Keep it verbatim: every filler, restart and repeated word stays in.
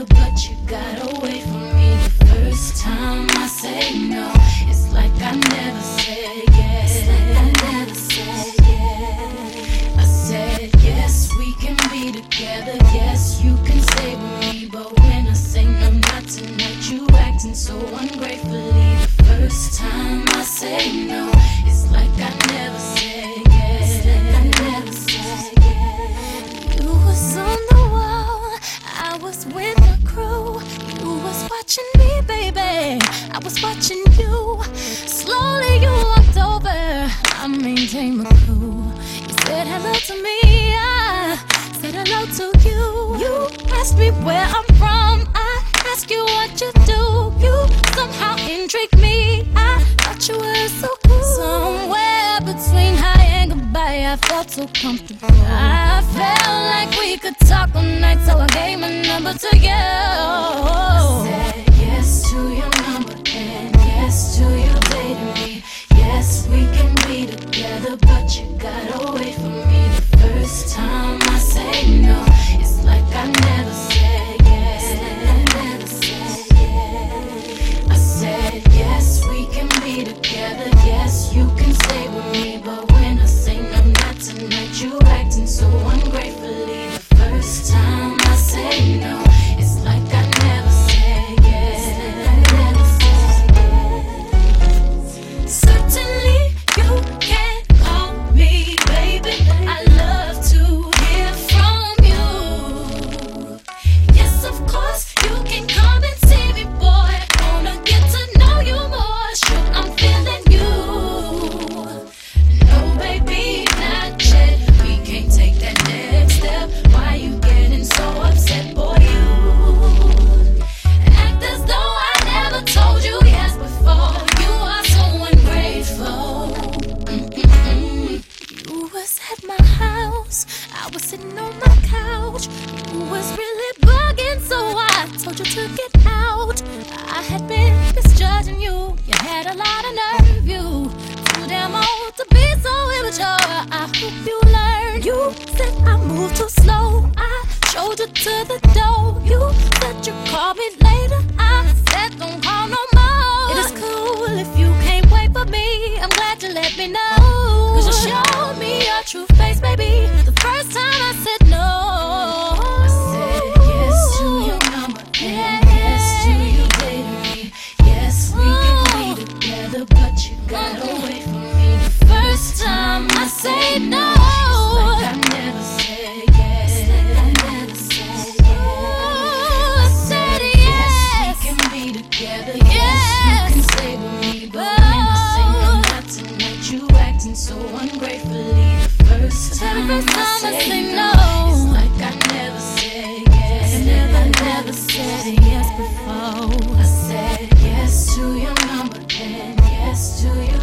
together, but you got away from me the first time I said no. It's like I never said yes. It's like I never said yes. I said yes, we can be together. Yes, you can stay with me, but when I say no, not tonight, you acting so ungratefully. The first time I say no, it's like I never said yes. It's like I never said yes. You was on the wall, I was with the crew. You was watching me, baby, I was watching you. Slowly you walked over, I maintained my cool. You said hello to me, I said hello to you. You asked me where I'm from, I asked you what you do. You somehow intrigued me, I thought you were so cool. Somewhere between hi and goodbye, I felt so comfortable. I felt like we could talk all night, so I gave my number to you. I said yes to your number and yes to you dating me. Yes, we can be together, but you got away from me the first time I say no. It's like I never said yes. It's like I never said yes. I said yes, we can be together. Yes, you can stay with me, but when I say no, not tonight, you acting so ungratefully. The first time I say no, it's like I never said yes. It's like I never said yes. Certainly you can call me baby. I love to hear from you. Yes, of course you can come and see me, boy. Wanna get to know you more. Sure, I'm feeling you. No, baby, not yet. We can't take that next step. Why you getting so upset, boy? You act as though I never told you yes before. You are so ungrateful. Mm-mm-mm. You was at my house, I was sitting on my couch. You was really bugging, so I told you to get out. I had been misjudging you, you had a lot of nerve. You too damn old to be so immature. I hope you learned. You said I moved too slow, I showed you to the door. You said you call me later, I said don't call no more. It is cool if you can't wait for me, I'm glad you let me know. Cause you showed me your true face, baby, the first time I said no. I said yes to your number and yes to you dating me. Yes, we can be together, but you got away from me the first time I said no. It's like I never said yes. It's like I never said yes. I said yes. We can be together. Yes, you can stay with me, but when I say no, not tonight, you acting so ungratefully. The first time Every time I I say say no, no, it's like I never said yes. I never, never said yes before. I said yes to your number and yes to your